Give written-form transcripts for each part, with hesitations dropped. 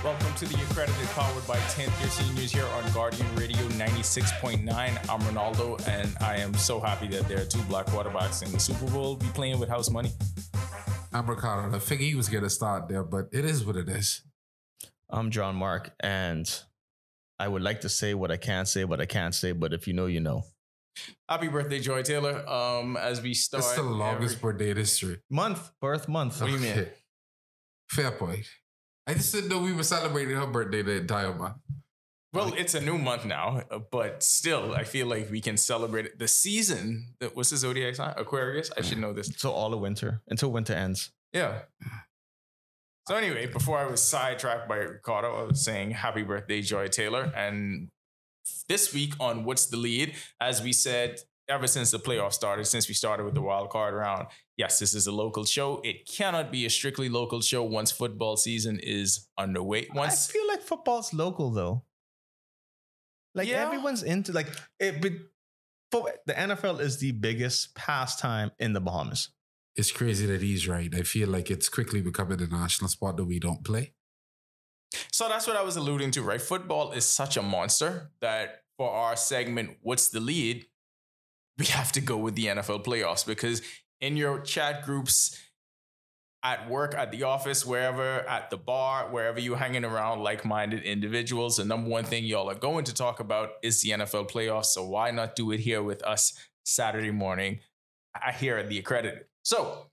Welcome to the Accredited Powered by 10th Year Seniors here on Guardian Radio 96.9. I'm Ronaldo, and I am so happy that there are two black quarterbacks in the Super Bowl. Be playing with house money. I'm Ricardo. I figured he was going to start there, but it is what it is. I'm John Mark, and I would like to say what I can't say, but I can't say. But if you know, you know. Happy birthday, Joy Taylor. As we start, It's the longest birthday in history. Birth month. What do you mean? Fair point. I just didn't know we were celebrating her birthday the entire month. Well, it's a new month now, but still, I feel like we can celebrate it. The season, what's the zodiac sign? Aquarius? I should know this. So all of winter, until winter ends. Yeah. So anyway, before I was sidetracked by Ricardo, I was saying happy birthday, Joy Taylor. And this week on What's the Lead, as we said, ever since the playoffs started, since we started with the wild card round, yes, this is a local show. It cannot be a strictly local show once football season is underway. I feel like football's local, though. Like, everyone's into, like, the NFL is the biggest pastime in the Bahamas. It's crazy that he's right. I feel like it's quickly becoming a national sport that we don't play. So that's what I was alluding to, right? Football is such a monster that for our segment, What's the Lead? We have to go with the NFL playoffs, because in your chat groups, at work, at the office, wherever, at the bar, wherever you're hanging around like-minded individuals, the number one thing y'all are going to talk about is the NFL playoffs. So why not do it here with us Saturday morning here at the Accredited? So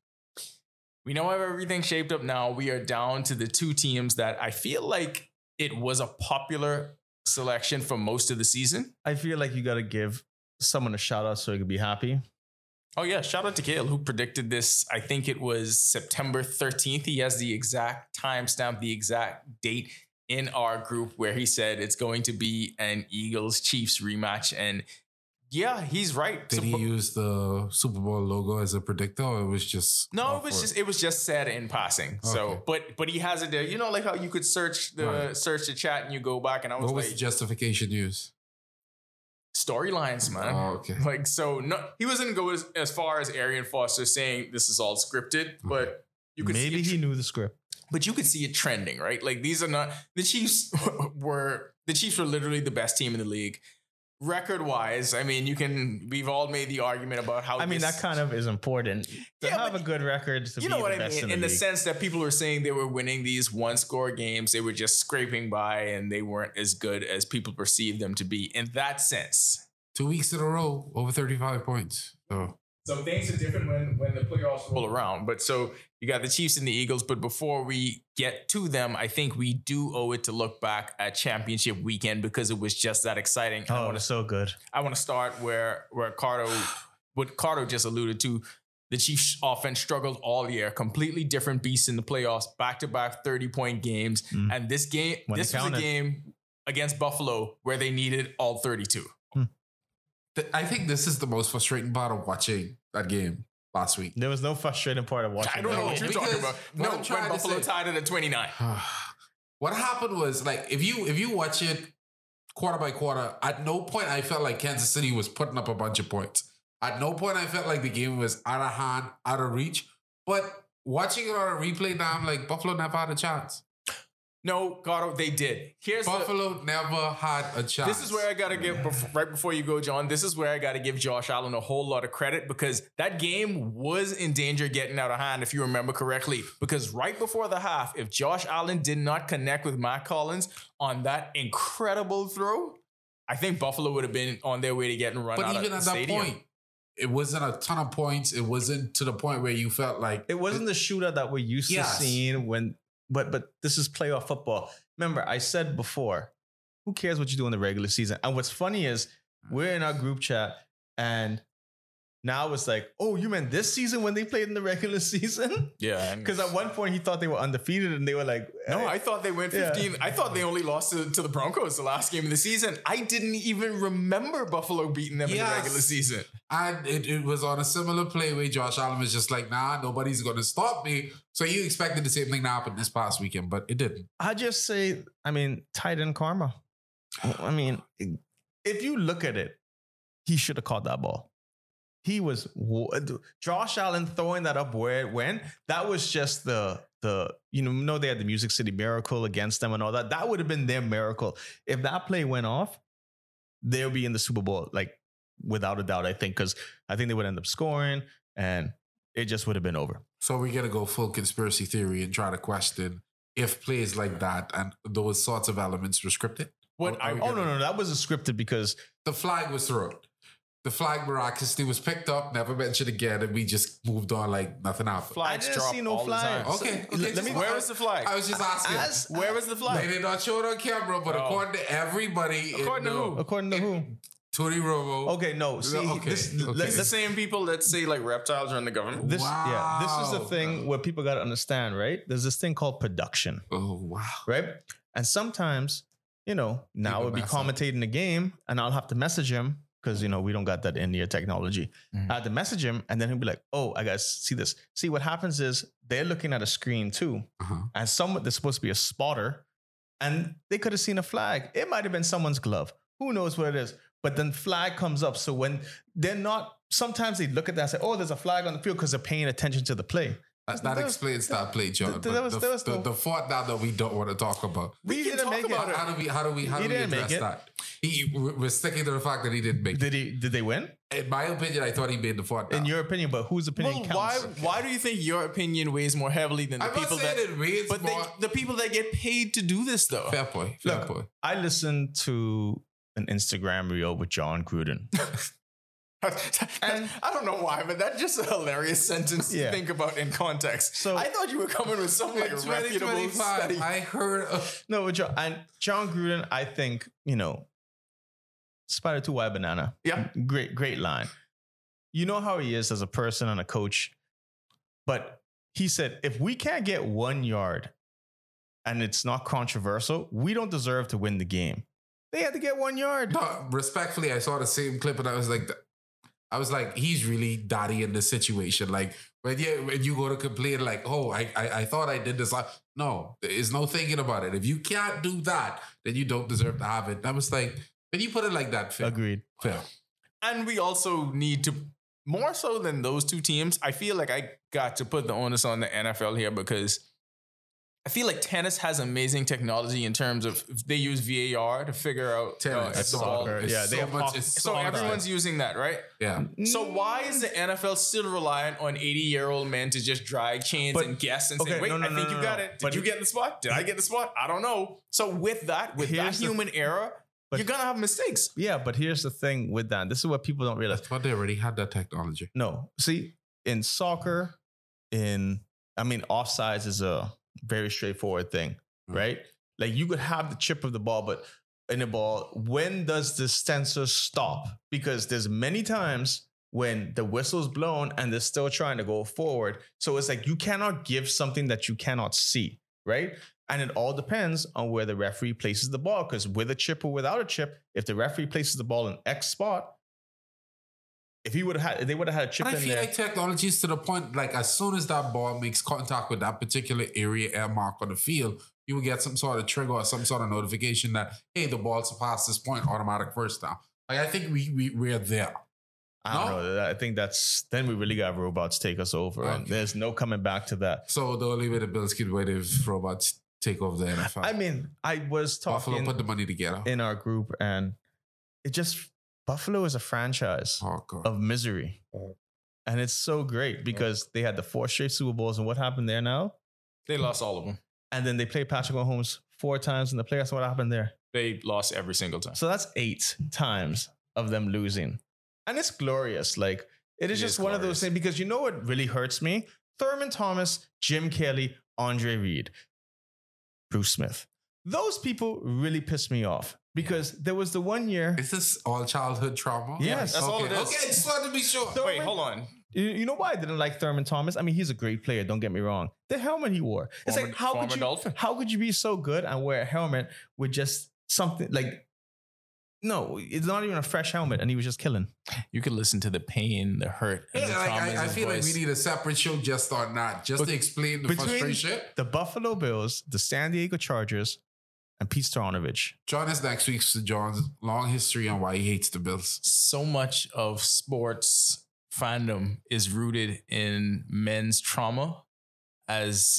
we know how everything's shaped up now. We are down to the two teams that I feel like it was a popular selection for most of the season. I feel like you got to give someone a shout out so he can be happy. Oh, yeah. Shout out to Kale, who predicted this. I think it was September 13th. He has the exact timestamp, the exact date in our group where he said it's going to be an Eagles-Chiefs rematch. And yeah, he's right. Did he use the Super Bowl logo as a predictor, or it was just... No, it was just said in passing. Okay. So, but he has it there. You know, like how you could search the chat and you go back, and I was what was the justification used? Storylines, man. Oh, okay. Like, so no, he wasn't go as far as Arian Foster saying this is all scripted, but you could maybe he knew the script. But you could see it trending, right? Like, these are not the Chiefs were literally the best team in the league. Record wise, I mean, we've all made the argument about how that kind of is important to have a good record. To you know what I mean? In the sense that people were saying they were winning these one score games, they were just scraping by and they weren't as good as people perceived them to be in that sense. 2 weeks in a row, over 35 points. So things are different when the playoffs roll around. But so you got the Chiefs and the Eagles. But before we get to them, I think we do owe it to look back at championship weekend because it was just that exciting. Oh, it's so good. I want to start where Cardo just alluded to. The Chiefs offense struggled all year. Completely different beasts in the playoffs. Back-to-back 30-point games. And this was a game against Buffalo where they needed all 32. I think this is the most frustrating part of watching that game last week. There was no frustrating part of watching. I don't know what you're talking about. No, when Buffalo tied it at 29. What happened was, like, if you watch it quarter by quarter, at no point I felt like Kansas City was putting up a bunch of points. At no point I felt like the game was out of hand, out of reach. But watching it on a replay now, I'm like, Buffalo never had a chance. No, Gatto, they did. Buffalo never had a chance. This is where I got to give, right before you go, John, this is where I got to give Josh Allen a whole lot of credit, because that game was in danger of getting out of hand, if you remember correctly. Because right before the half, if Josh Allen did not connect with Matt Collins on that incredible throw, I think Buffalo would have been on their way to getting run out of the stadium. But even at that point, it wasn't a ton of points. It wasn't to the point where you felt like... It wasn't the shootout that we're used to seeing when... But this is playoff football. Remember, I said before, who cares what you do in the regular season? And what's funny is we're in our group chat and now it's like, oh, you meant this season when they played in the regular season? Yeah. Because at one point he thought they were undefeated and they were like... No, I thought they went 15. Yeah. I thought they only lost to the Broncos the last game of the season. I didn't even remember Buffalo beating them in the regular season. And it was on a similar play where Josh Allen was just like, nah, nobody's going to stop me. So you expected the same thing to happen this past weekend, but it didn't. I just say, tight end karma. I mean, if you look at it, he should have caught that ball. He was Josh Allen throwing that up where it went. That was just the they had the Music City Miracle against them and all that. That would have been their miracle. If that play went off, they'll be in the Super Bowl, like without a doubt, I think, because I think they would end up scoring and it just would have been over. So we're going to go full conspiracy theory and try to question if plays like that and those sorts of elements were scripted. No, that wasn't scripted because the flag was thrown. The flag miraculously was picked up, never mentioned again, and we just moved on like nothing happened. Flags I didn't see no flag. Okay. Where was the flag? I was just asking. Where was the flag? They did not show it on camera, but according to everybody, According to who? Tony Romo. Okay, no. See, It's the same people that say like reptiles run the government. This is the thing where people got to understand, right? There's this thing called production. Oh, wow. Right? And sometimes, now we'll be commentating the game and I'll have to message him because, we don't got that in-ear technology. I had to message him and then he'll be like, oh, I got to see this. See, what happens is they're looking at a screen too. And there's supposed to be a spotter and they could have seen a flag. It might have been someone's glove. Who knows what it is? But then flag comes up. So when they're not, sometimes they look at that and say, oh, there's a flag on the field because they're paying attention to the play. That explains that play, John. The fault now that we don't want to talk about. We didn't make it. How do we address that? We're sticking to the fact that he didn't make it. Did they win? In my opinion, I thought he made the fault. In your opinion, but whose opinion counts? Why do you think your opinion weighs more heavily than the people that? The people that get paid to do this, though. Fair point. I listened to an Instagram reel with John Gruden. And I don't know why, but that's just a hilarious sentence to think about in context. So I thought you were coming with some like reputable study. I heard no, John Gruden. I think spider 2 white banana. Yeah, great line. You know how he is as a person and a coach, but he said if we can't get 1 yard and it's not controversial, we don't deserve to win the game. They had to get 1 yard. No, respectfully, I saw the same clip and I was like, he's really daddy in this situation. Like when you go to complain, like, oh, I thought I did this. No, there's no thinking about it. If you can't do that, then you don't deserve to have it. I was like, when you put it like that, fair. Agreed. Fair. And we also need to, more so than those two teams, I feel like I got to put the onus on the NFL here because I feel like tennis has amazing technology in terms of they use VAR to figure out tennis, the ball. Yeah, they have much. So everyone's using that, right? Yeah. So why is the NFL still reliant on 80-year-old men to just drag chains and guess and say, wait, I think you got it. Did you get the spot? Did I get the spot? I don't know. So with that human error, you're going to have mistakes. Yeah, but here's the thing with that. This is what people don't realize. But they already had that technology. No. See, in soccer, offsides is a very straightforward thing, right? Like you could have the chip of the ball, but in the ball, when does the sensor stop? Because there's many times when the whistle's blown and they're still trying to go forward. So it's like you cannot give something that you cannot see, right? And it all depends on where the referee places the ball. Because with a chip or without a chip, if the referee places the ball in X spot, if they would have had a chip in there. I feel like technology is to the point, like as soon as that ball makes contact with that particular area air mark on the field, you will get some sort of trigger or some sort of notification that, hey, the ball's past this point, automatic first down. Like I think we're there. I don't know. I think then we really got robots take us over. Okay. And there's no coming back to that. So the only way the Bills could wait if robots take over the NFL. I was talking Buffalo put the money together in our group and it just Buffalo is a franchise of misery. And it's so great because they had the 4 straight Super Bowls. And what happened there now? They lost all of them. And then they played Patrick Mahomes 4 times in the playoffs. What happened there? They lost every single time. So that's 8 times of them losing. And it's glorious. Like, it is just one of those things because you know what really hurts me? Thurman Thomas, Jim Kelly, Andre Reed, Bruce Smith. Those people really pissed me off. Because there was the 1 year. Is this all childhood trauma? Yes. That's all it is. Okay, just wanted to be sure. Wait, hold on. You know why I didn't like Thurman Thomas? He's a great player. Don't get me wrong. The helmet he wore. It's like, how could you be so good and wear a helmet with just something like, no, it's not even a fresh helmet and he was just killing. You could listen to the pain, the hurt. And the I feel like we need a separate show just on that, just to explain the frustration. The Buffalo Bills, the San Diego Chargers, and Pete Stoyanovich. Join us next week for John's long history on why he hates the Bills. So much of sports fandom is rooted in men's trauma as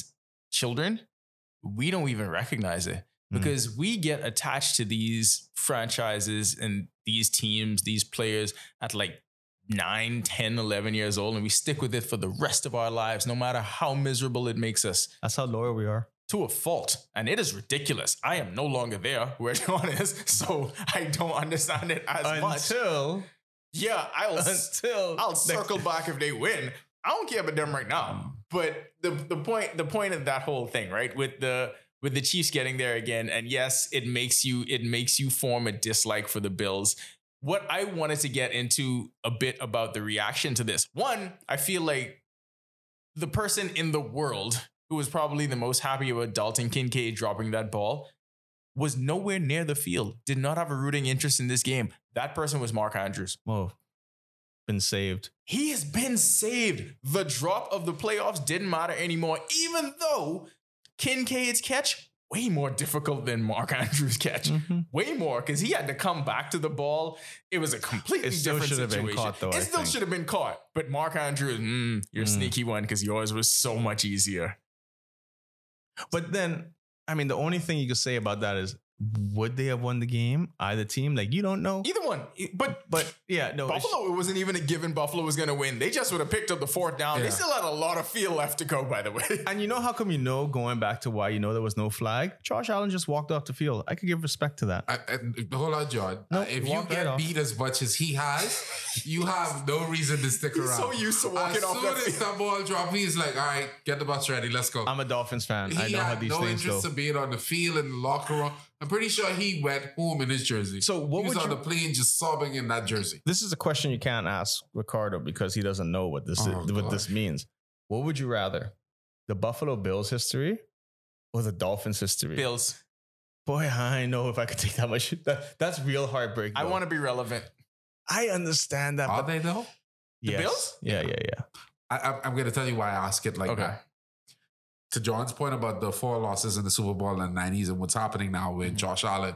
children, we don't even recognize it because we get attached to these franchises and these teams, these players at like 9, 10, 11 years old, and we stick with it for the rest of our lives, no matter how miserable it makes us. That's how loyal we are. To a fault. And it is ridiculous. I am no longer there where John is, so I don't understand it as much. Yeah, I'll circle back if they win. I don't care about them right now. But the point of that whole thing, right? With the Chiefs getting there again, and yes, it makes you form a dislike for the Bills. What I wanted to get into a bit about the reaction to this. One, I feel like the person in the world who was probably the most happy about Dalton Kincaid dropping that ball was nowhere near the field, did not have a rooting interest in this game. That person was Mark Andrews. Whoa. Been saved. He has been saved. The drop of the playoffs didn't matter anymore, even though Kincaid's catch, way more difficult than Mark Andrews' catch. Way more, because he had to come back to the ball. It was a completely different situation. Been caught, though, it still should have been caught. But Mark Andrews, you're a sneaky one because yours was so much easier. But then, I mean, the only thing you could say about that is, would they have won the game? Either team? Like, you don't know. Either one. But yeah, no. Buffalo, it wasn't even a given Buffalo was going to win. They just would have picked up the fourth down. Yeah. They still had a lot of field left to go, by the way. And you know how come going back to why there was no flag? Josh Allen just walked off the field. I could give respect to that. Hold on, John. No, if you get beat as much as he has, you have no reason to stick around. He's so used to walking off that field. As soon as the ball drops, he's like, all right, get the bus ready. Let's go. I'm a Dolphins fan. I know how these things go. He had no interest in being on the field in the locker room. I'm pretty sure he went home in his jersey. So what he was on the plane just sobbing in that jersey. This is a question you can't ask Ricardo because he doesn't know what this this means. What would you rather? The Buffalo Bills history or the Dolphins history? Bills. Boy, I know if I could take that much. That's real heartbreak. I want to be relevant. I understand that. Are they though? The Bills? Yeah. I'm going to tell you why I ask it like that. To John's point about the 4 losses in the Super Bowl in the 90s and what's happening now with Josh Allen,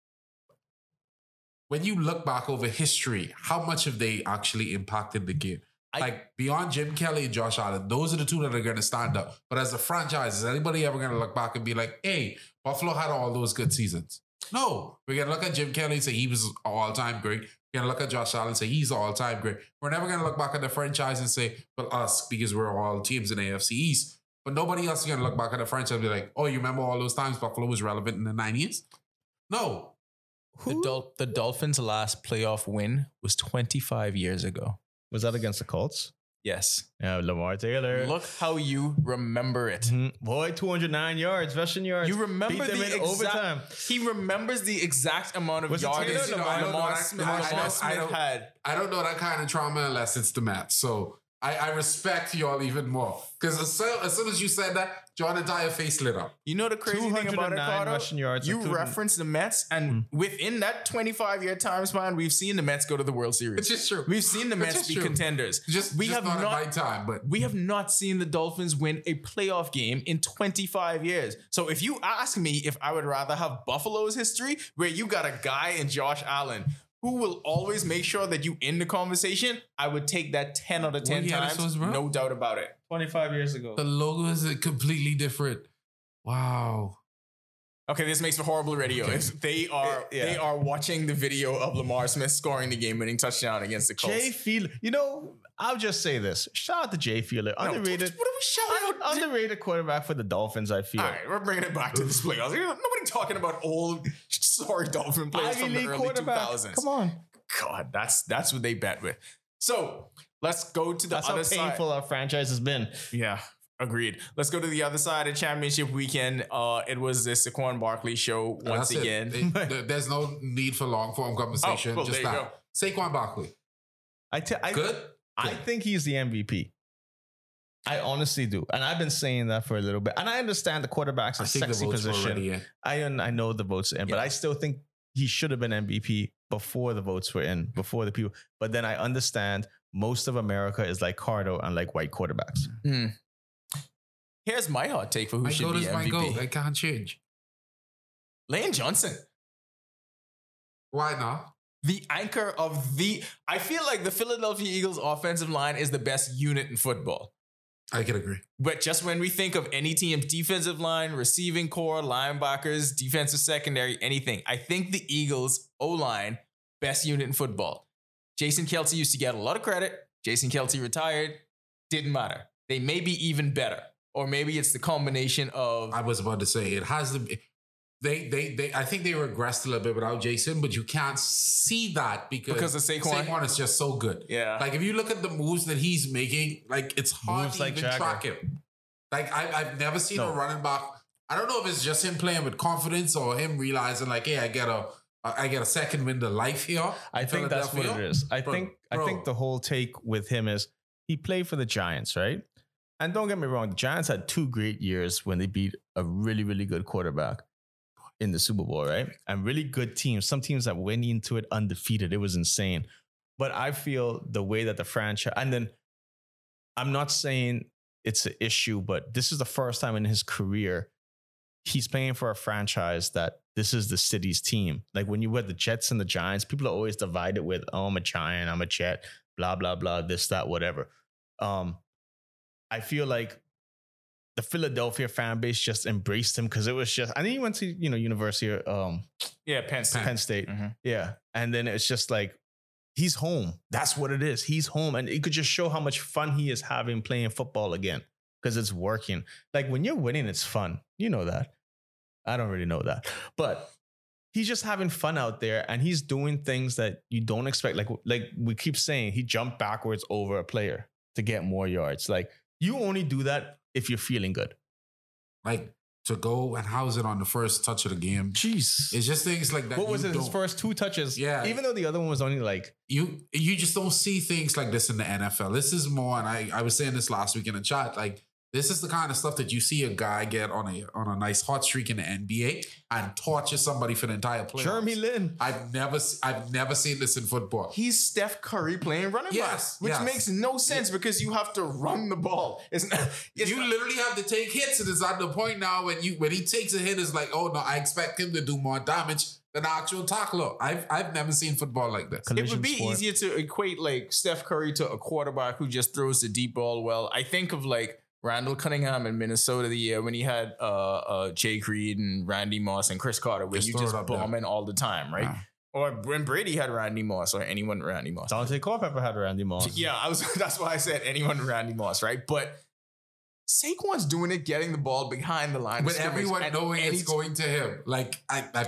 when you look back over history, how much have they actually impacted the game? Like beyond Jim Kelly and Josh Allen, those are the two that are going to stand up. But as a franchise, is anybody ever going to look back and be like, hey, Buffalo had all those good seasons? No. We're going to look at Jim Kelly and say he was all-time great. We're going to look at Josh Allen and say he's all-time great. We're never going to look back at the franchise and say, well, us, because we're all teams in the AFC East. But nobody else is going to look back at the franchise and be like, oh, you remember all those times Buffalo was relevant in the 90s? No. The Dolphins' last playoff win was 25 years ago. Was that against the Colts? Yes. Yeah, Lamar Taylor. Look how you remember it. Boy, 209 yards, rushing yards. You remember the exact overtime. He remembers the exact amount of yardage Lamar Smith had. I don't know that kind of trauma unless it's the Mets. So I respect y'all even more. Because as soon as you said that, John entire face lit up. You know the crazy thing about it, Carter? You referenced the Mets, and within that 25-year time span, we've seen the Mets go to the World Series. It's just true. We've seen the Mets be contenders. We have not seen the Dolphins win a playoff game in 25 years. So if you ask me if I would rather have Buffalo's history, where you got a guy in Josh Allen who will always make sure that you in the conversation, I would take that 10 out of 10 times. No doubt about it. 25 years ago. The logo is completely different. Wow. Okay, this makes for horrible radio. Okay. If they are watching the video of Lamar Smith scoring the game-winning touchdown against the Colts. Jay Fiedler. I'll just say this. Shout out to Jay Fiedler. Underrated. What are we shouting out? Underrated quarterback for the Dolphins, I feel. All right, we're bringing it back to this playoffs. Nobody talking about old, sorry Dolphin players from the early 2000s. Come on. God, that's what they bet with. So, let's go to the other side. That's how painful our franchise has been. Yeah. Agreed. Let's go to the other side of championship weekend. It was the Saquon Barkley show once again. There's no need for long form conversation. Just that. Saquon Barkley. Good? I think he's the MVP. I honestly do. And I've been saying that for a little bit. And I understand the quarterback's a sexy position. I know the votes are in, but I still think he should have been MVP before the votes were in, before the people. But then I understand most of America is like Cardo and like white quarterbacks. Here's my hot take for who should be MVP. My goal. I can't change. Lane Johnson. Why not? The anchor of I feel like the Philadelphia Eagles offensive line is the best unit in football. I can agree. But just when we think of any team's defensive line, receiving core, linebackers, defensive secondary, anything, I think the Eagles' O-line, best unit in football. Jason Kelce used to get a lot of credit. Jason Kelce retired. Didn't matter. They may be even better. Or maybe it's the combination of... I was about to say, it has to be... I think they regressed a little bit without Jason, but you can't see that because of Saquon. Saquon is just so good. Yeah. Like if you look at the moves that he's making, like it's hard Moves to like even Jagger. track him. Like I've never seen a running back. I don't know if it's just him playing with confidence or him realizing like, hey, I get a second wind of life here. I think that's what it is. I think the whole take with him is he played for the Giants, right? And don't get me wrong, the Giants had 2 great years when they beat a really, really good quarterback in the Super Bowl, right? And really good teams. Some teams that went into it undefeated. It was insane. But I feel the way that the franchise, and then I'm not saying it's an issue, but this is the first time in his career he's playing for a franchise that this is the city's team. Like when you had the Jets and the Giants, people are always divided with, oh, I'm a Giant, I'm a Jet, blah, blah, blah, this, that, whatever. I feel like the Philadelphia fan base just embraced him because it was just, I think he went to, University of Penn State. Penn State. Mm-hmm. Yeah. And then it's just like, he's home. That's what it is. He's home. And it could just show how much fun he is having playing football again because it's working. Like when you're winning, it's fun. You know that. I don't really know that. But he's just having fun out there and he's doing things that you don't expect. Like we keep saying, he jumped backwards over a player to get more yards. Like you only do that if you're feeling good. Like to go and house it on the first touch of the game. Jeez. It's just things like that. What was it? His first 2 touches? Yeah. Even though the other one was only like... You just don't see things like this in the NFL. This is more, and I was saying this last week in the chat, like this is the kind of stuff that you see a guy get on a nice hot streak in the NBA and torture somebody for the entire playoffs. Jeremy Lin. I've never seen this in football. He's Steph Curry playing running back, which makes no sense because you have to run the ball. You literally have to take hits, and it's at the point now when he takes a hit, it's like, oh no, I expect him to do more damage than the actual tackler. I've never seen football like this. It would be easier to equate like Steph Curry to a quarterback who just throws the deep ball well. I think of like Randall Cunningham in Minnesota the year when he had Jay Creed and Randy Moss and Chris Carter, where you just bombing all the time, right? Yeah. Or when Brady had Randy Moss or anyone Randy Moss. Dante Culpepper had Randy Moss. Yeah, that's why I said anyone Randy Moss, right? But Saquon's doing it, getting the ball behind the line. With everyone knowing it's going to him. Like,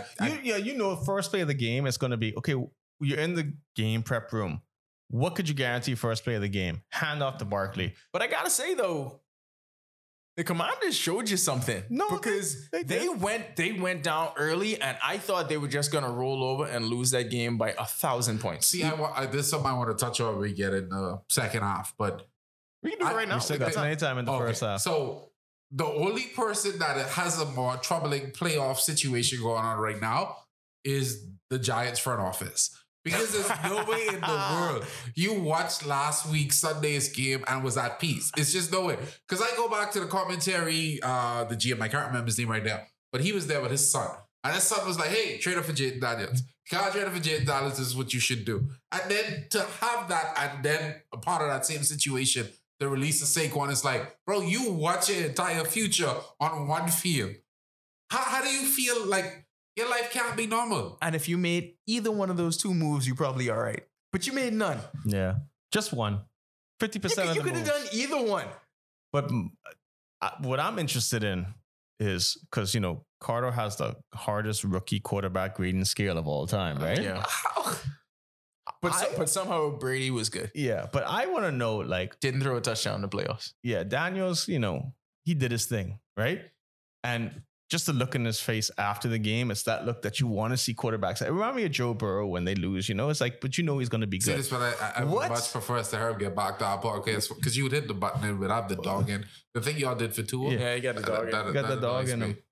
first play of the game is going to be, okay, you're in the game prep room. What could you guarantee first play of the game? Hand off to Barkley. But I got to say, though, the Commanders showed you something. No, because they went down early, and I thought they were just gonna roll over and lose that game by 1,000 points. See, this is something I want to touch on when we get in the second half, but we can do it right now. We still got plenty of time in the first half. So the only person that has a more troubling playoff situation going on right now is the Giants front office. Because there's no way in the world you watched last week's Sunday's game and was at peace. It's just no way. Because I go back to the commentary, the GM, I can't remember his name right now, but he was there with his son. And his son was like, hey, trade up for Jayden Daniels. You can't trade up for Jayden Daniels, this is what you should do. And then to have that, and then a part of that same situation, the release of Saquon is like, bro, you watch your entire future on one field. How do you feel like your life can't be normal? And if you made either one of those 2 moves, you probably all right. But you made none. Yeah. Just one. 50% of the moves. You could have done either one. But what I'm interested in is, because, Carter has the hardest rookie quarterback grading scale of all time, right? Yeah. But somehow Brady was good. Yeah. But I want to know, like... Didn't throw a touchdown in the playoffs. Yeah. Daniels, he did his thing, right? And... just the look in his face after the game, it's that look that you want to see quarterbacks. It reminds me of Joe Burrow when they lose, It's like, but he's going to be good. See, this, but I would much prefer us to her get back to our podcast because you would hit the button in without the dog in. The thing y'all did for Tua. Yeah, you got the dog in. You got the dog in him.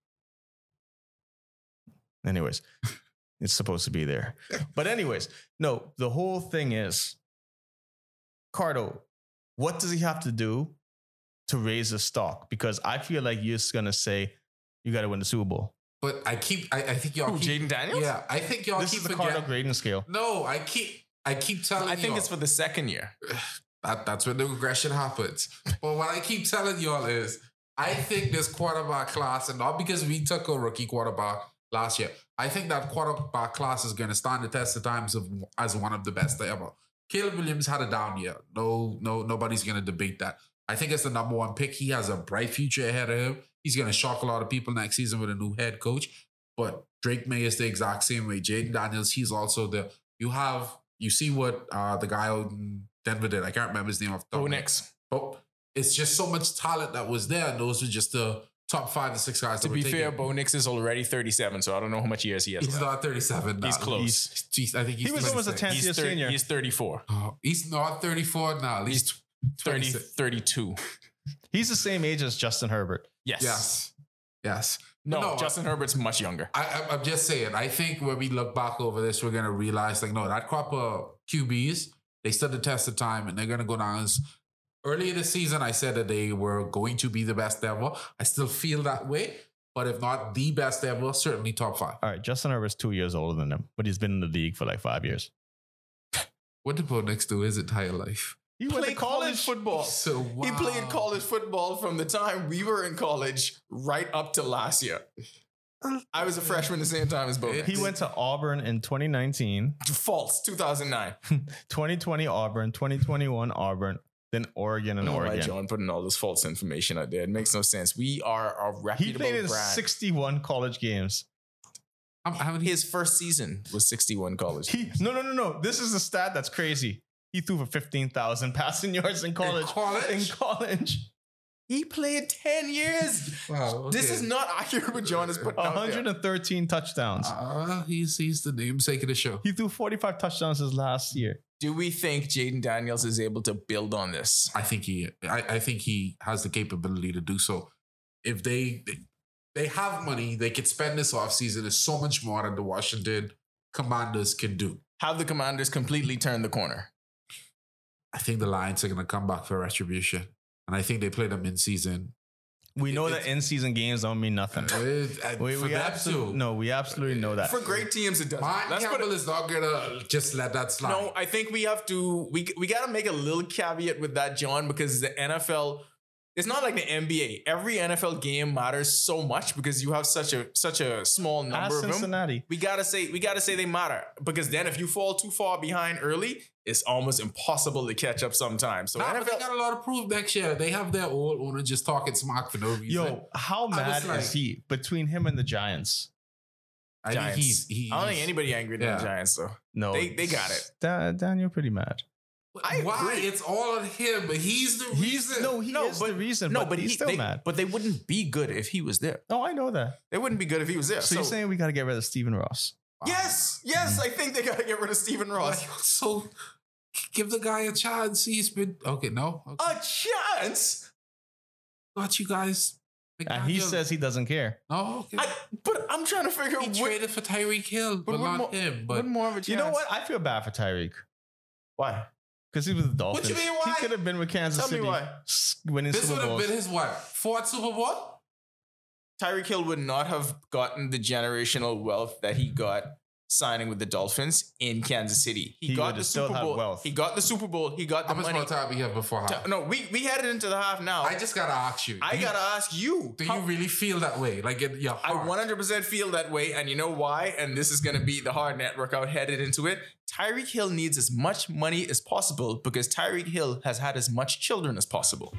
Anyways, it's supposed to be there. But anyways, no, the whole thing is, Cardo, what does he have to do to raise the stock? Because I feel like you're just going to say, you got to win the Super Bowl. But I think y'all keep... Jayden Daniels? Yeah, I think y'all this keep... This is the Cardo grading scale. No, I keep telling you. I think it's for the second year. That's when the regression happens. But what I keep telling y'all is, I think this quarterback class, and not because we took a rookie quarterback last year, I think that quarterback class is going to stand the test of time as one of the best ever. Caleb Williams had a down year. Nobody's going to debate that. I think it's the number one pick. He has a bright future ahead of him. He's going to shock a lot of people next season with a new head coach. But Drake May is the exact same way. Jaden Daniels, he's also the. You see what the guy out in Denver did. I can't remember his name off the top. Bo Nix. But it's just so much talent that was there. And those were just the top 5 to 6 guys. To be fair, Bo Nix is already 37, so I don't know how much years he has. He's not 37 now. He's close. I think he was almost a 10th year senior. He's 34. Oh, he's not 34 now. He's 32. He's the same age as Justin Herbert. Yes. No, Justin Herbert's much younger. I'm just saying, I think when we look back over this, we're going to realize, like, no, that crop of QBs, they stood the test of time, and they're going to go down as... Earlier this season, I said that they were going to be the best ever. I still feel that way, but if not the best ever, certainly top 5. All right, Justin Herbert's 2 years older than him, but he's been in the league for like 5 years. What did Bo Nix do his entire life? He went to college football. So wow. He played college football from the time we were in college right up to last year. I was a freshman the same time as Bo Nix. He went to Auburn in 2019. False, 2009. 2020 Auburn, 2021 Auburn, then Oregon and Oregon. Right, John, putting all this false information out there. It makes no sense. We are a reputable He played in brand. 61 college games. His first season was 61 college. No. This is a stat that's crazy. He threw for 15,000 passing yards in college. In college. He played 10 years. Wow, okay. This is not accurate what John is putting out there. 113 touchdowns. He's the namesake of the show. He threw 45 touchdowns his last year. Do we think Jaden Daniels is able to build on this? I think he has the capability to do so. If they have money, they could spend this offseason. There's so much more than the Washington Commanders can do. Have the Commanders completely turned the corner? I think the Lions are going to come back for retribution. And I think they play them in season. We know that in-season games don't mean nothing. We absolutely know that. For great teams, it does. Matt Campbell is not going to just let that slide. No, I think we have to, we got to make a little caveat with that, John, because the NFL, it's not like the NBA. Every NFL game matters so much because you have such a small number of them. We gotta say they matter, because then if you fall too far behind early, it's almost impossible to catch up sometimes. So NFL, they got a lot of proof next year. They have their old owner just talking smack for no reason. Yo, how mad is he between him and the Giants? I don't think anybody angry than the Giants though. No, they got it. Dan, you're pretty mad. Why? It's all on him, but he's the reason. He is the reason. But he's still mad. But they wouldn't be good if he was there. Oh, I know that. They wouldn't be good if he was there. So you're saying we got to get rid of Stephen Ross? Wow. Yes, I think they got to get rid of Stephen Ross. So give the guy a chance. He's been okay. A chance? Thought you guys. He says he doesn't care. Oh, okay. But I'm trying to figure out. He traded for Tyreek Hill, but not him. But more of a chance. You know what? I feel bad for Tyreek. Why? Because he was the Dolphins. What you mean, why? He could have been with Kansas City. Tell me why. Winning this Super Bowls. This would have been his what? 4th Super Bowl? Tyreek Hill would not have gotten the generational wealth that he got signing with the Dolphins in Kansas City. He got the Super Bowl. Wealth. He got the Super Bowl. He got the money. How much more time we have before half? No, we headed into the half now. I just gotta ask you. I gotta ask you. Do you really feel that way? Like in your heart? I 100% feel that way, and you know why? And this is gonna be the hard net workout headed into it. Tyreek Hill needs as much money as possible because Tyreek Hill has had as much children as possible.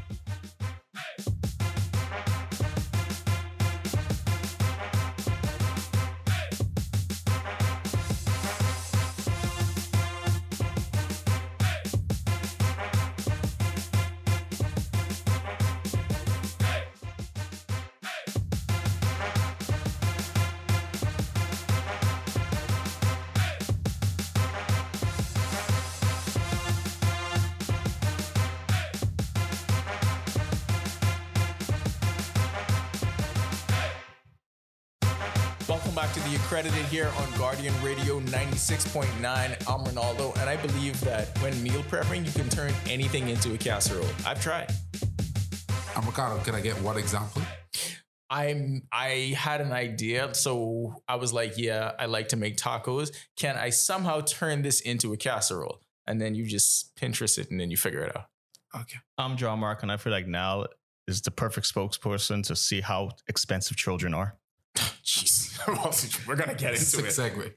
Welcome back to The Accredited here on Guardian Radio 96.9. I'm Ronaldo, and I believe that when meal prepping, you can turn anything into a casserole. I've tried. I'm Ricardo. Can I get one example? I had an idea, so I was like, yeah, I like to make tacos. Can I somehow turn this into a casserole? And then you just Pinterest it and then you figure it out. Okay. I'm John Mark, and I feel like Nal is the perfect spokesperson to see how expensive children are. Jeez. We're going to get into it. Segue.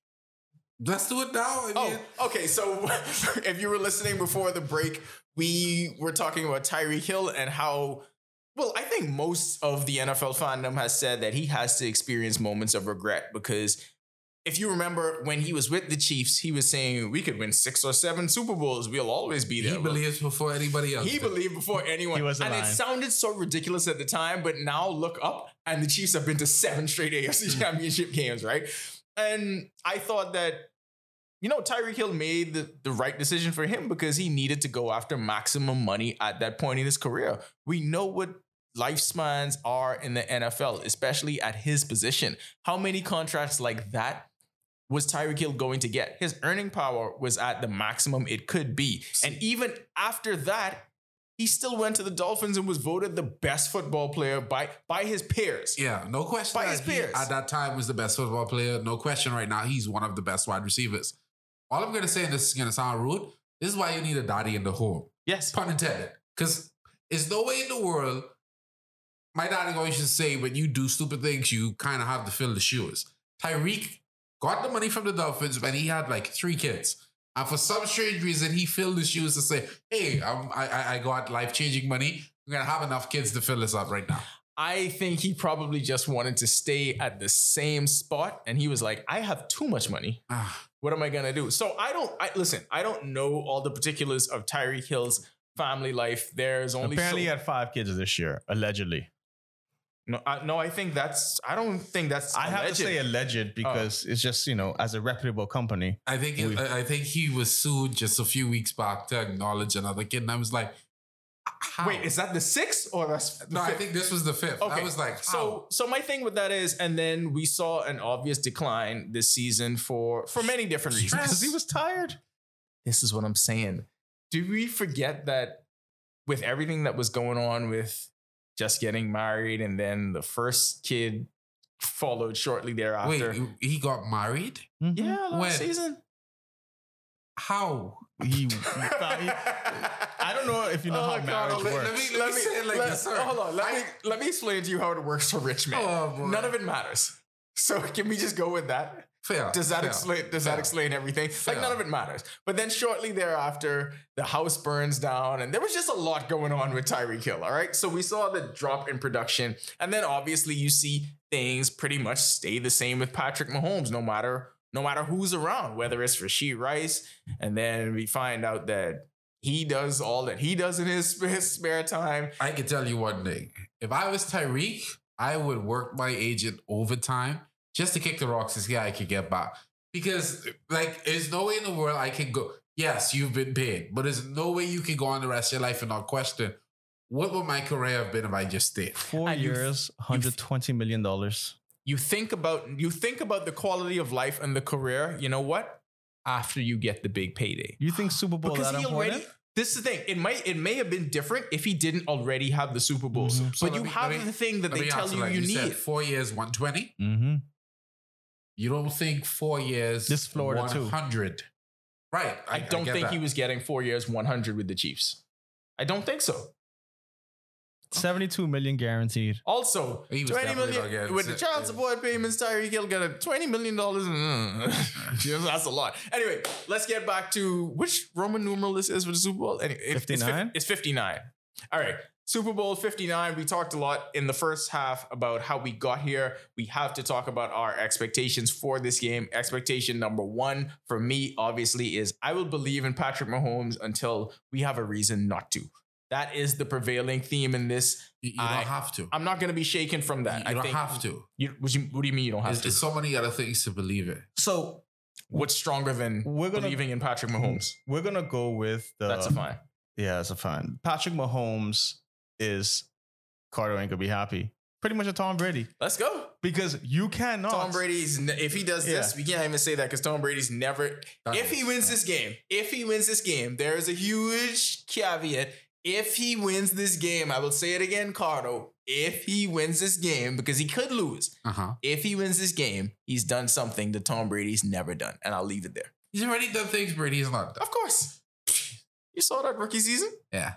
Let's do it now. Okay. So if you were listening before the break, we were talking about Tyreek Hill and how, well, I think most of the NFL fandom has said that he has to experience moments of regret because if you remember when he was with the Chiefs, he was saying we could win 6 or 7 Super Bowls. We'll always be there. He believes before anybody else. He believed before anyone. He wasn't lying. It sounded so ridiculous at the time, but now look up and the Chiefs have been to 7 straight AFC championship games, right? And I thought that, Tyreek Hill made the right decision for him because he needed to go after maximum money at that point in his career. We know what lifespans are in the NFL, especially at his position. How many contracts like that was Tyreek Hill going to get? His earning power was at the maximum it could be. And even after that, he still went to the Dolphins and was voted the best football player by his peers. Yeah, no question. By his peers. At that time was the best football player. No question right now, he's one of the best wide receivers. All I'm going to say, and this is going to sound rude, this is why you need a daddy in the home. Yes. Pun intended. Because there's no way in the world, my daddy always used to say, when you do stupid things, you kind of have to fill the shoes. Tyreek got the money from the Dolphins when he had like 3 kids. And for some strange reason, he filled the shoes to say, hey, I got life-changing money. I'm going to have enough kids to fill this up right now. I think he probably just wanted to stay at the same spot. And he was like, I have too much money. What am I going to do? So I don't know all the particulars of Tyreek Hill's family life. There's only apparently he had 5 kids this year, allegedly. No, I don't think that's. I have to say alleged because it's just as a reputable company. I think he was sued just a few weeks back to acknowledge another kid, and I was like, how? Wait, is that the 6th or that's the 5th? I think this was the 5th. Okay. I was like, how? So my thing with that is, and then we saw an obvious decline this season for many different reasons Because he was tired. This is what I'm saying. Do we forget that with everything that was going on with just getting married and then the first kid followed shortly thereafter? Wait, he got married? Mm-hmm. Yeah, last season. How? I don't know if you know how marriage works. Let me say it like this. Hold on. Let me explain to you how it works for rich men. None of it matters. So can we just go with that? Fair. Does that explain everything? Fair. Like none of it matters. But then shortly thereafter, the house burns down and there was just a lot going on with Tyreek Hill. All right. So we saw the drop in production. And then obviously you see things pretty much stay the same with Patrick Mahomes, no matter who's around, whether it's Rashee Rice. And then we find out that he does all that he does in his spare time. I can tell you one thing. If I was Tyreek, I would work my agent overtime just to kick the rocks to see how I could get back. Because, there's no way in the world I can go, yes, you've been paid, but there's no way you can go on the rest of your life and not question, what would my career have been if I just stayed? 4 years, $120 million. You think about the quality of life and the career, you know what? After you get the big payday. You think Super Bowl because that important? This is the thing. It may have been different if he didn't already have the Super Bowls. Mm-hmm. But the thing that they tell you need. Said 4 years, 120? Mm-hmm. You don't think 4 years, this Florida 100? Too. Right. I don't think he was getting 4 years, 100 with the Chiefs. I don't think so. 72 million guaranteed. Also, $20 million with the child support payments. Tyreek Hill got a $20 million. That's a lot. Anyway, let's get back to which Roman numeral this is for the Super Bowl. 59. It's 59. All right. Super Bowl 59. We talked a lot in the first half about how we got here. We have to talk about our expectations for this game. Expectation number 1 for me, obviously, is I will believe in Patrick Mahomes until we have a reason not to. That is the prevailing theme in this. You don't have to. I'm not going to be shaken from that. You don't have to. What do you mean you don't have to? There's so many other things to believe in. So what's stronger than believing in Patrick Mahomes? We're going to go with the... That's a fine. Yeah, that's a fine. Patrick Mahomes is... Carter ain't going to be happy. Pretty much a Tom Brady. Let's go. Because you cannot... Tom Brady's... If he does this, we can't even say that because Tom Brady's never... If he wins this game, there is a huge caveat. If he wins this game, I will say it again, Cardo. If he wins this game, because he could lose. If he wins this game, he's done something that Tom Brady's never done. And I'll leave it there. He's already done things Brady's not done. Of course. You saw that rookie season? Yeah.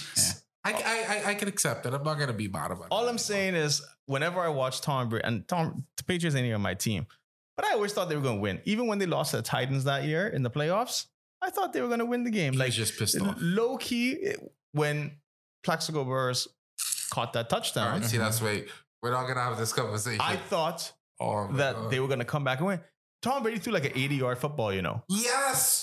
I can accept it. I'm not gonna be mad about it. All I'm saying is, whenever I watch Tom Brady, and the Patriots ain't even on my team, but I always thought they were going to win. Even when they lost to the Titans that year in the playoffs, I thought they were going to win the game. He was just pissed off. Low key, when Plaxico Burress caught that touchdown. All right, see, that's wait. We're not gonna have this conversation. I thought that they were going to come back and win. Tom Brady threw like an 80-yard football, you know. Yes.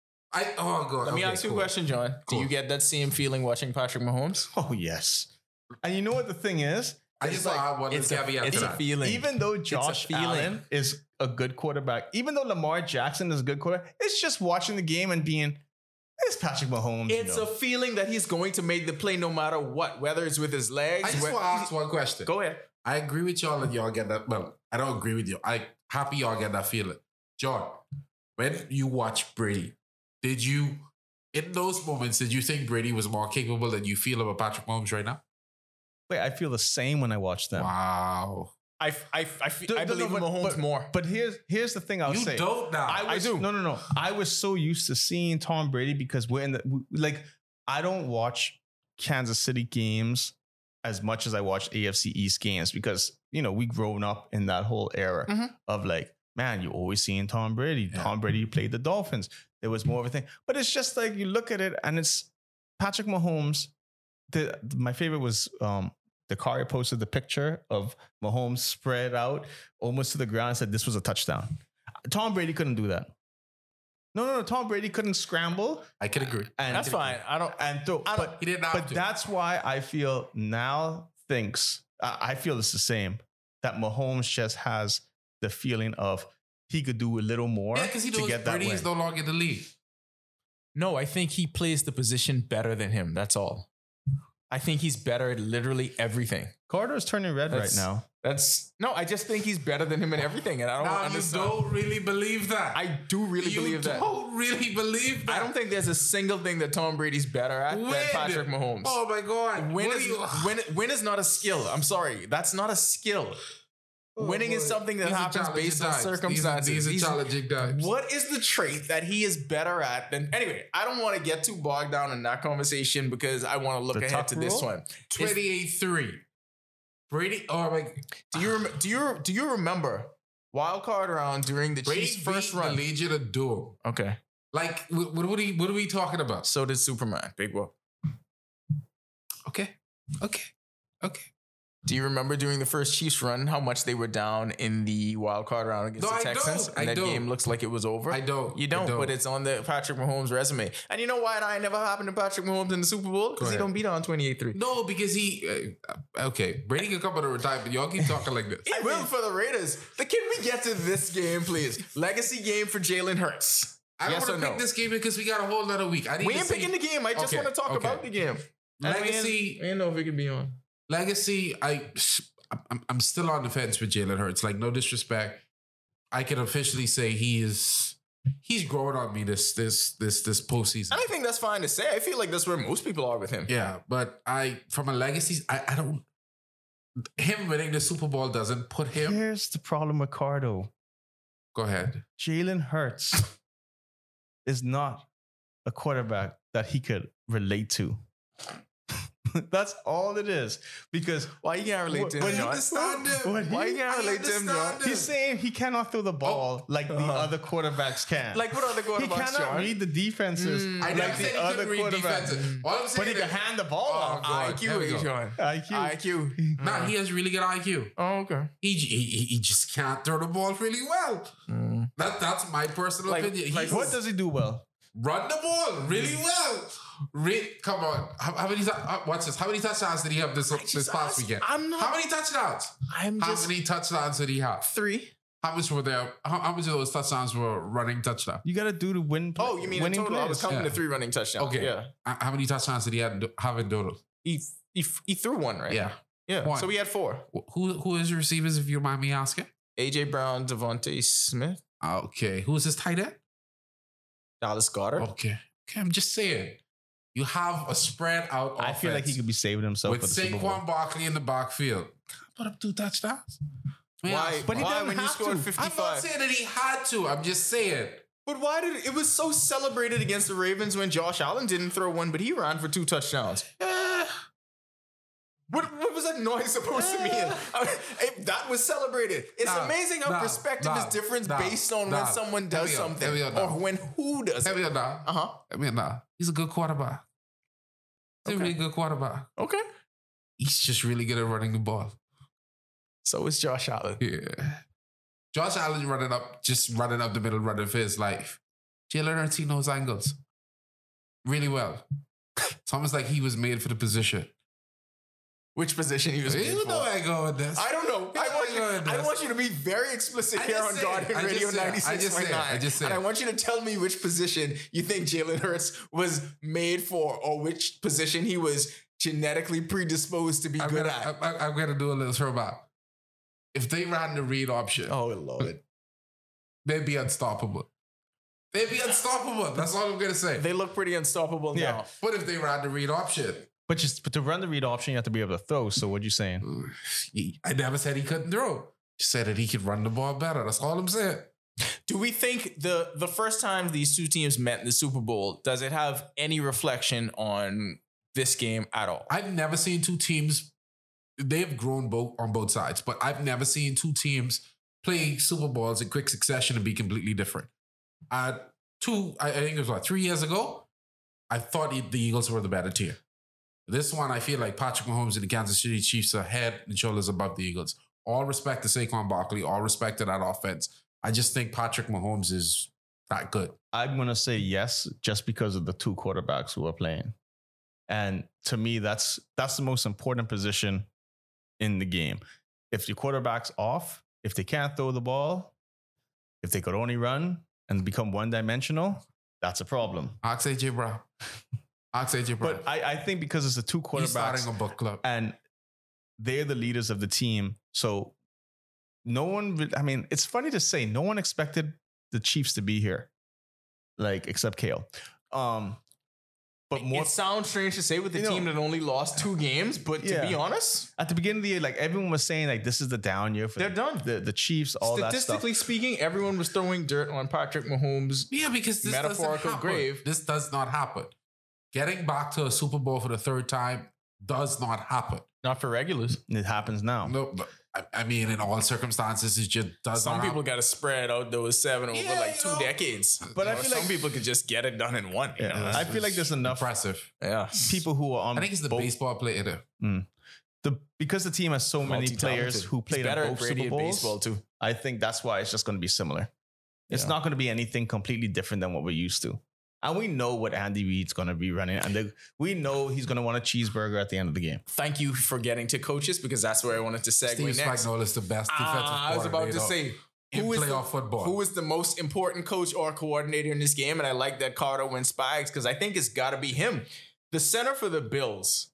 God. Let me ask you a question, John. Cool. Do you get that same feeling watching Patrick Mahomes? Oh, yes. And you know what the thing is? I just thought one caveat it's to a that. feeling. Even though Josh Allen is a good quarterback, even though Lamar Jackson is a good quarterback, it's just watching the game and being, it's Patrick Mahomes. It's a feeling that he's going to make the play no matter what, whether it's with his legs. I just want to ask one question. Go ahead. I agree with y'all that y'all get that. Well, I don't agree with you. I happy y'all get that feeling. John, when you watch Brady, did you, in those moments, did you think Brady was more capable than you feel about Patrick Mahomes right now? Wait, I feel the same when I watch them. Wow. I believe in Mahomes more. But here's the thing I'll say. You don't now. I do. No. I was so used to seeing Tom Brady because we're in the, I don't watch Kansas City games as much as I watch AFC East games because, we grown up in that whole era of man, you always seeing Tom Brady. Yeah. Tom Brady played the Dolphins. There was more of a thing. But it's just like you look at it and it's Patrick Mahomes. My favorite was Dakari posted the picture of Mahomes spread out almost to the ground and said this was a touchdown. Tom Brady couldn't do that. No. Tom Brady couldn't scramble. I can agree. And that's fine. He didn't have to. That's why I feel now I feel it's the same, that Mahomes just has the feeling of he could do a little more because he knows Brady is no longer in the league. No, I think he plays the position better than him. That's all. I think he's better at literally everything. Carter's turning red right now. I just think he's better than him in everything, and I don't understand. You don't really believe that. I do really believe that. You don't really believe that. I don't think there's a single thing that Tom Brady's better at than Patrick Mahomes. Oh my God. Win is not a skill. I'm sorry. That's not a skill. Winning is something that happens based on circumstances. These are challenging times. What is the trait that he is better at than... Anyway, I don't want to get too bogged down in that conversation because I want to look ahead to this one. 28-3. Brady... Oh my... Do you remember wild card round during the Chiefs' first run? The Legion of Doom. Okay. What are we talking about? So did Superman. Big whoop. Okay. Do you remember during the first Chiefs run how much they were down in the wild card round against the Texans? And that game looks like it was over? I don't. You don't, but it's on the Patrick Mahomes resume. And you know why that never happened to Patrick Mahomes in the Super Bowl? Because he don't beat on 28-3. No, because he... okay, Brady can come out of retirement. Y'all keep talking like this. He will for the Raiders. Can we get to this game, please? Legacy game for Jalen Hurts. I don't want to pick this game because we got a whole other week. We ain't picking the game. I just want to talk about the game. Legacy... I didn't know if it could be on. Legacy, I'm still on the fence with Jalen Hurts. No disrespect, I can officially say he's growing on me this postseason. And I think that's fine to say. I feel like that's where most people are with him. Yeah, but from a legacy, I don't. Him winning the Super Bowl doesn't put him. Here's the problem, Ricardo. Go ahead. Jalen Hurts is not a quarterback that he could relate to. That's all it is. Because why you can't relate to him, John? Why you can't relate to him, John? He's saying he cannot throw the ball like the other quarterbacks can. Like what other quarterbacks, He cannot read the defenses like the other quarterbacks. But he can hand the ball off. IQ, John. IQ. Nah, he has really good IQ. Oh, okay. He just can't throw the ball really well. That's my personal opinion. What does he do well? Run the ball really well. Come on. How many watch this. How many touchdowns did he have this past weekend? How many touchdowns? How many touchdowns did he have? 3. How much were there? How much of those touchdowns were running touchdowns? You got to do the win. Oh, you mean in total? I was counting the 3 running touchdowns. Okay. Yeah. How many touchdowns did he have in total? He threw 1, right? Yeah. Yeah. 1. So we had 4. Who is your receivers, if you mind me asking? AJ Brown, Devontae Smith. Okay. Who's his tight end? Dallas Goedert. Okay. I'm just saying. You have a spread out offense. I feel like he could be saving himself with Saquon Barkley in the backfield. Can't put up 2 touchdowns. Why? But he didn't when you scored 55. I'm not saying that he had to. I'm just saying But why did it was so celebrated against the Ravens when Josh Allen didn't throw one, but he ran for 2 touchdowns? What was that noise supposed to mean? That was celebrated. It's amazing how perspective is different based on when someone does something or when who does it. He's a good quarterback. He's a really good quarterback. Okay. He's just really good at running the ball. So is Josh Allen. Yeah. Josh Allen running up the middle, running for his life. Jalen Hurts, he knows angles really well. It's almost like he was made for the position. Which position he was made for? You know I go with this. I don't know. I want you to be very explicit here on Guardian Radio 96.9. And I want you to tell me which position you think Jalen Hurts was made for or which position he was genetically predisposed to be good at. I'm going to do a little throwback. If they ran the read option, oh Lord, they'd be unstoppable. They'd be unstoppable. That's all I'm going to say. They look pretty unstoppable now. But if they ran the read option... But to run the read option, you have to be able to throw. So what you saying? I never said he couldn't throw. Just said that he could run the ball better. That's all I'm saying. Do we think the first time these two teams met in the Super Bowl, does it have any reflection on this game at all? I've never seen two teams... They've grown on both sides, but I've never seen two teams play Super Bowls in quick succession and be completely different. I think it was 3 years ago, I thought the Eagles were the better team. This one, I feel like Patrick Mahomes and the Kansas City Chiefs are head and shoulders above the Eagles. All respect to Saquon Barkley, all respect to that offense. I just think Patrick Mahomes is that good. I'm going to say yes, just because of the two quarterbacks who are playing. And to me, that's the most important position in the game. If your quarterback's off, if they can't throw the ball, if they could only run and become one-dimensional, that's a problem. Ask AJ Brown. But I think because it's the two quarterbacks, he's starting a book club, and they're the leaders of the team. So no one, I mean, it's funny to say, no one expected the Chiefs to be here, like except Kale. But it sounds strange to say with the team that only lost 2 games, but to be honest, at the beginning of the year, like everyone was saying, like this is the down year for they're done. The Chiefs, all that stuff. Statistically speaking, everyone was throwing dirt on Patrick Mahomes. Yeah, because this metaphorical grave. This does not happen. Getting back to a Super Bowl for the 3rd time does not happen. Not for regulars. It happens now. No, but I mean, in all circumstances, it just does not happen. Some people got to spread out those 7 over 2 decades. But I feel some people could just get it done in one. You know? I feel like there's enough impressive. Yeah, people who are on. I think it's the baseball player there. Because the team has so many players who played in both Super Bowls. Baseball too. I think that's why it's just going to be similar. It's not going to be anything completely different than what we're used to. And we know what Andy Reid's going to be running. And we know he's going to want a cheeseburger at the end of the game. Thank you for getting to coaches, because that's where I wanted to segue Steve next. Spagnuolo is the best defensive coordinator. I was about to say, who is the most important coach or coordinator in this game? And I like that Carter wins Spags, because I think it's got to be him. The center for the Bills,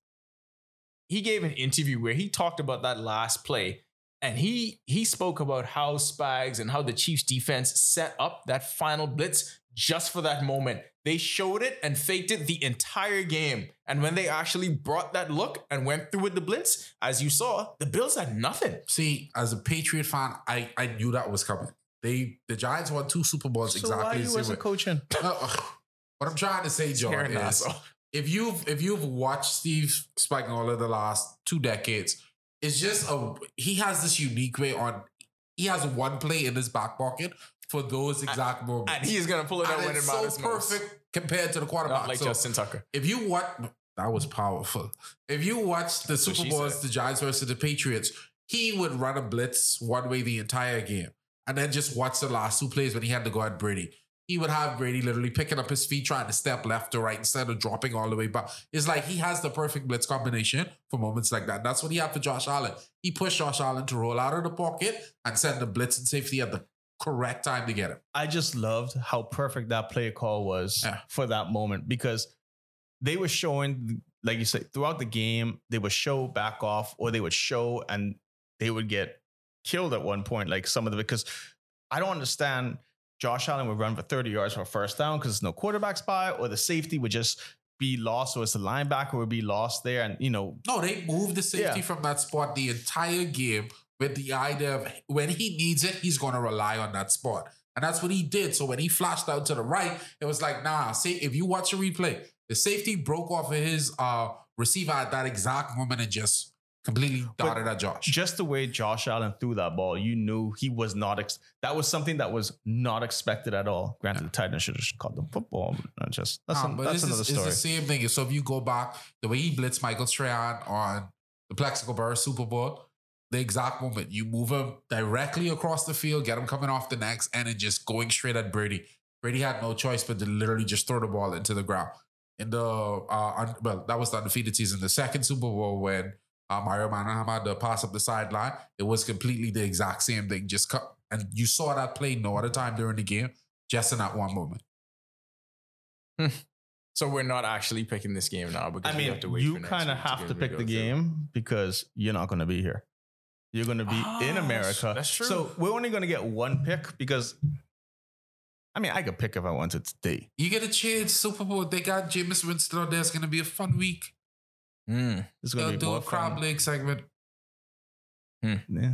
he gave an interview where he talked about that last play. And he spoke about how Spags and how the Chiefs defense set up that final blitz just for that moment. They showed it and faked it the entire game. And when they actually brought that look and went through with the blitz, as you saw, the Bills had nothing. See, as a Patriot fan, I knew that was coming. The Giants won 2 Super Bowls exactly. So why you wasn't coaching? What I'm trying to say, John, is if you've watched Steve Spagnuolo the last 2 decades, it's just he has this unique way on. He has one play in his back pocket for those exact moments, and he's gonna pull it out when it matters so perfect compared to the quarterback. Not like Justin Tucker. If you that was powerful. If you watch the Super Bowls, the Giants versus the Patriots, he would run a blitz one way the entire game, and then just watch the last 2 plays when he had to go at Brady. He would have Brady literally picking up his feet, trying to step left to right instead of dropping all the way back. It's like he has the perfect blitz combination for moments like that. That's what he had for Josh Allen. He pushed Josh Allen to roll out of the pocket and send the blitz and safety at the correct time to get him. I just loved how perfect that play call was for that moment, because they were showing, like you said, throughout the game, they would show back off, or they would show and they would get killed at one point. Like some of because I don't understand. Josh Allen would run for 30 yards for a first down because there's no quarterback spot, or the safety would just be lost, or it's the linebacker would be lost there. And, No, they moved the safety from that spot the entire game with the idea of when he needs it, he's going to rely on that spot. And that's what he did. So when he flashed out to the right, it was like, nah, see, if you watch a replay, the safety broke off of his receiver at that exact moment and just completely dotted at Josh. Just the way Josh Allen threw that ball, you knew he was not. That was something that was not expected at all. Granted, the Titans should have called them football. But that's another story. It's the same thing. So if you go back, the way he blitzed Michael Strahan on the Plexico Burrs Super Bowl, the exact moment you move him directly across the field, get him coming off the necks, and then just going straight at Brady. Brady had no choice but to literally just throw the ball into the ground. In the that was the undefeated season. The second Super Bowl when Mario Manningham had to pass up the sideline, it was completely the exact same thing. Just cut, and you saw that play no other time during the game, just in that one moment. So we're not actually picking this game now because we have to wait. You kind of have to pick the game because you're not going to be here. You're going to be in America. That's true. So we're only going to get one pick because, I mean, I could pick if I wanted today. You get a chance, Super Bowl. They got Jameis Winston out there. It's going to be a fun week. It's going to be do a crab leg segment. Yeah.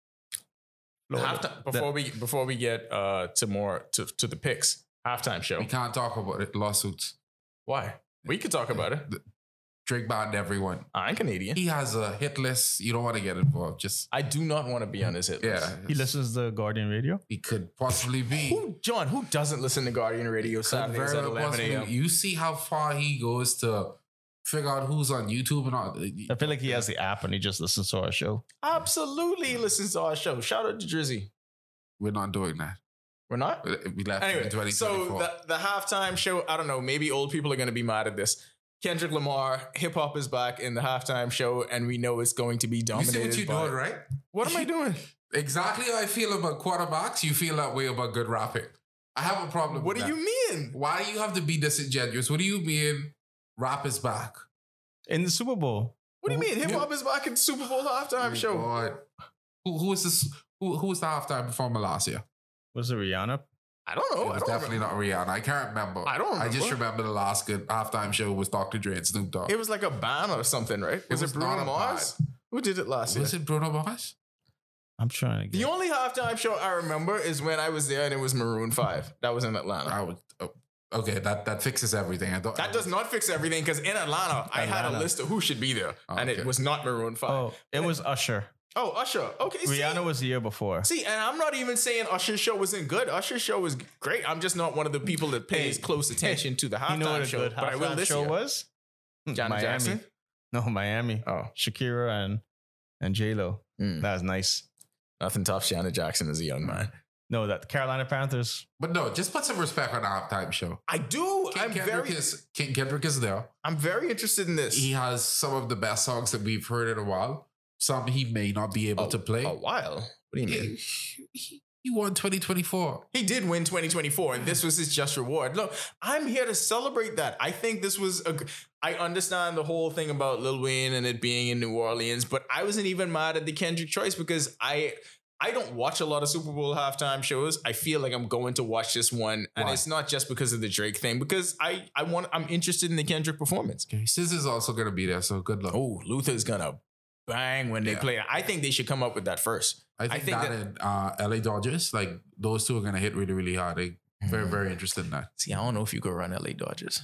Before we get to the picks, halftime show. We can't talk about it. Lawsuits. Why? We could talk about it. Drake banned everyone. I'm Canadian. He has a hit list. You don't want to get involved. I do not want to be on his hit list. Yeah. He listens to Guardian Radio. He could possibly be. Who doesn't listen to Guardian Radio Saturdays at 11 a.m.? You see how far he goes to figure out who's on YouTube and all. I feel like he has the app and he just listens to our show. Absolutely, he listens to our show. Shout out to Drizzy. We're not doing that. We're not? We left anyway, in 2024. So the halftime show, I don't know, maybe old people are going to be mad at this. Kendrick Lamar, hip hop is back in the halftime show, and we know it's going to be dominated. You see what you're doing, right? What am I doing? Exactly how I feel about quarterbacks, you feel that way about good rapping. I have a problem with that. What do you mean? Why do you have to be disingenuous? What do you mean rap is back? In the Super Bowl. What do you mean? Hip hop is back in the Super Bowl halftime show. God. Who was this? Who was the halftime performer last year? Was it Rihanna? I don't know. It was definitely not Rihanna. I can't remember. I don't remember. I just remember the last good halftime show was Dr. Dre and Snoop Dogg. It was like a band or something, right? Was it Bruno Mars? Who did it last year? Was it Bruno Mars? I'm trying to get the only halftime show I remember is when I was there and it was Maroon 5. That was in Atlanta. Okay, that fixes everything. That does not fix everything because in Atlanta, I had a list of who should be there. And it was not Maroon 5. Oh, it was Usher. Oh, Usher. Okay. Rihanna was the year before. See, and I'm not even saying Usher's show wasn't good. Usher's show was great. I'm just not one of the people that pays close attention to the halftime show. But I will this show year. Was Janet Jackson? No, Miami. Oh, Shakira and J-Lo. That was nice. Nothing tops Janet Jackson as a young man. No, that Carolina Panthers. But no, just put some respect on the halftime show. I do. King Kendrick is there. I'm very interested in this. He has some of the best songs that we've heard in a while. Some he may not be able to play. A while? What do you mean? He won 2024. He did win 2024, and this was his just reward. Look, I'm here to celebrate that. I think this was I understand the whole thing about Lil Wayne and it being in New Orleans, but I wasn't even mad at the Kendrick choice because I don't watch a lot of Super Bowl halftime shows. I feel like I'm going to watch this one, and it's not just because of the Drake thing, because I'm interested in the Kendrick performance. Okay, SZA is also going to be there, so good luck. Oh, Luther's gonna bang when they play. I think they should come up with that first. I think that and LA Dodgers, like those two are going to hit really, really hard. They very, very interested in that. See, I don't know if you could run LA Dodgers.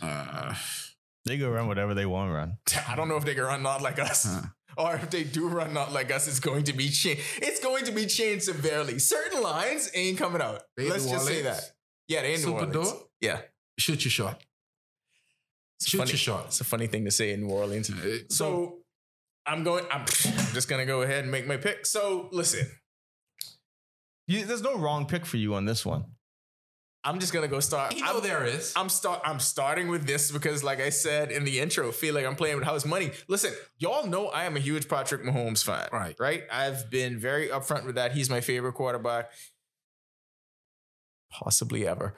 They go run whatever they want to run. I don't know if they can run Not Like Us. Or if they do run Not Like Us, it's going to be changed. It's going to be changed severely. Certain lines ain't coming out. Let's just say that. Yeah, they ain't New Orleans. Yeah. Shoot your shot. Shoot your shot. It's a funny thing to say in New Orleans. So I'm just going to go ahead and make my pick. So listen. There's no wrong pick for you on this one. I'm just gonna go start. There is. I'm starting with this because, like I said in the intro, feel like I'm playing with house money. Listen, y'all know I am a huge Patrick Mahomes fan. Right. I've been very upfront with that. He's my favorite quarterback, possibly ever.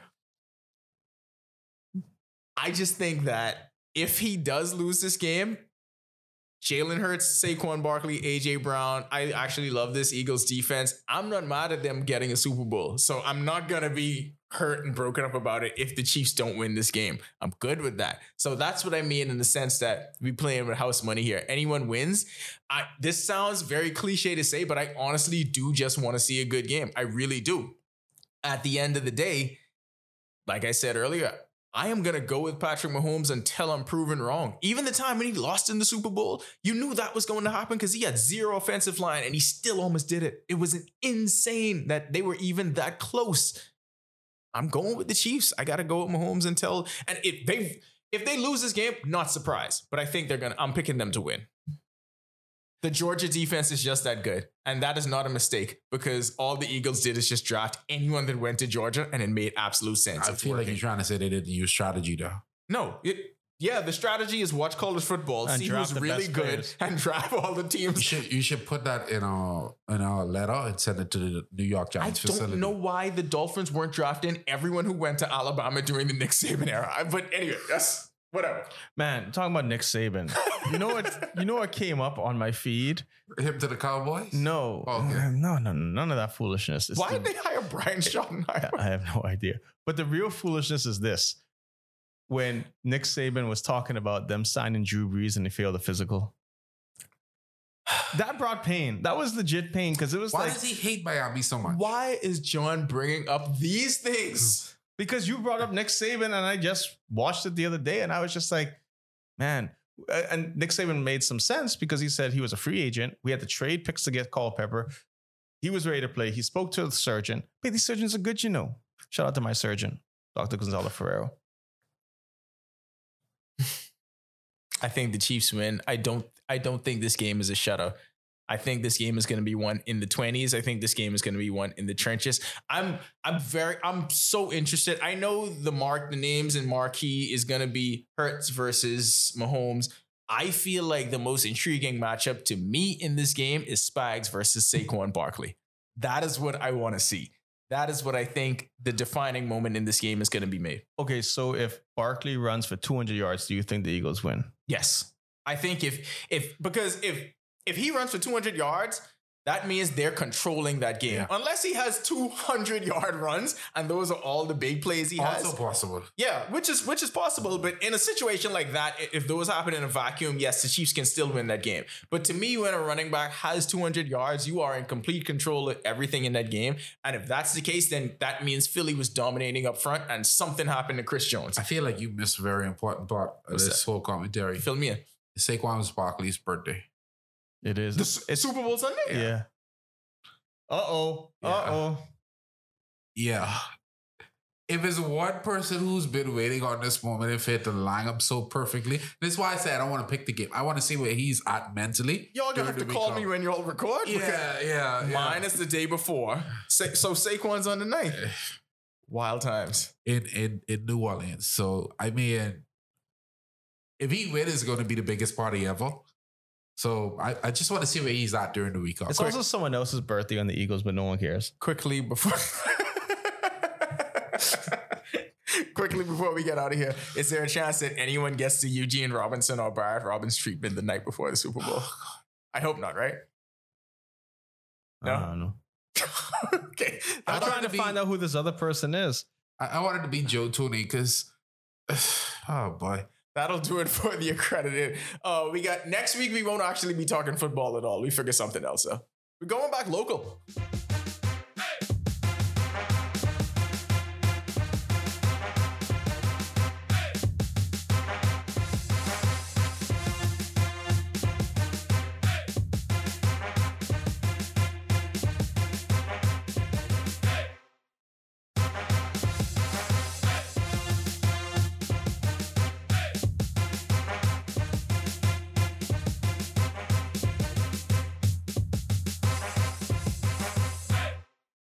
I just think that if he does lose this game, Jalen Hurts, Saquon Barkley, AJ Brown. I actually love this Eagles defense. I'm not mad at them getting a Super Bowl. So I'm not going to be hurt and broken up about it if the Chiefs don't win this game. I'm good with that. So that's what I mean in the sense that we playing with house money here. Anyone wins. This sounds very cliche to say, but I honestly do just want to see a good game. I really do. at the end of the day, like I said earlier, I am going to go with Patrick Mahomes until I'm proven wrong. Even the time when he lost in the Super Bowl, you knew that was going to happen because he had zero offensive line and he still almost did it. It was insane that they were even that close. I'm going with the Chiefs. I got to go with Mahomes until, and if they lose this game, not surprised, but I think I'm picking them to win. The Georgia defense is just that good. And that is not a mistake because all the Eagles did is just draft anyone that went to Georgia and it made absolute sense. I feel like you're trying to say they didn't use strategy though. No. The strategy is watch college football, and see who's really good, and draft all the teams. You should put that in a letter and send it to the New York Giants facility. I don't know why the Dolphins weren't drafting everyone who went to Alabama during the Nick Saban era. But anyway, that's whatever. Man, talking about Nick Saban. You know what came up on my feed? Him to the Cowboys? No. Okay. No, none of that foolishness. Why did they hire Brian Schottenheimer? I have no idea. But the real foolishness is this. When Nick Saban was talking about them signing Drew Brees and they failed the physical. That brought pain. That was legit pain because it was why does he hate Miami so much? Why is John bringing up these things? Because you brought up Nick Saban and I just watched it the other day and I was just like, man. And Nick Saban made some sense because he said he was a free agent. We had to trade picks to get Culpepper. He was ready to play. He spoke to the surgeon. Hey, these surgeons are good, you know. Shout out to my surgeon, Dr. Gonzalo Ferrero. I think the Chiefs win. I don't think this game is a shutout. I think this game is going to be one in the 20s. I think this game is going to be one in the trenches. I'm so interested. I know the names and marquee is going to be Hurts versus Mahomes. I feel like the most intriguing matchup to me in this game is Spags versus Saquon Barkley. That is what I want to see. That is what I think the defining moment in this game is going to be made. Okay, so if Barkley runs for 200 yards, do you think the Eagles win? Yes. I think because if he runs for 200 yards, that means they're controlling that game. Yeah. Unless he has 200-yard runs, and those are all the big plays he has. Also possible. Yeah, which is possible. But in a situation like that, if those happen in a vacuum, yes, the Chiefs can still win that game. But to me, when a running back has 200 yards, you are in complete control of everything in that game. And if that's the case, then that means Philly was dominating up front, and something happened to Chris Jones. I feel like you missed a very important part of this whole commentary. Fill me in. Saquon Barkley's birthday. It is. It's Super Bowl Sunday? Yeah. Uh-oh. Yeah. If it's one person who's been waiting on this moment and fit to line up so perfectly, that's why I said I don't want to pick the game. I want to see where he's at mentally. Y'all gonna have to call me when y'all record? Yeah. Mine is the day before. So Saquon's on the night. Wild times. In New Orleans. So, I mean, if he wins, it's going to be the biggest party ever. So I just want to see where he's at during the week. It's also someone else's birthday on the Eagles, but no one cares. Quickly before we get out of here, is there a chance that anyone gets to Eugene Robinson or Barrett Robbins treatment the night before the Super Bowl? I hope not, right? No. Okay. I'm trying to find out who this other person is. I wanted to be Joe Tooney because, oh boy. That'll do it for the accredited. We got next week. We won't actually be talking football at all. We figure something else out. We're going back local.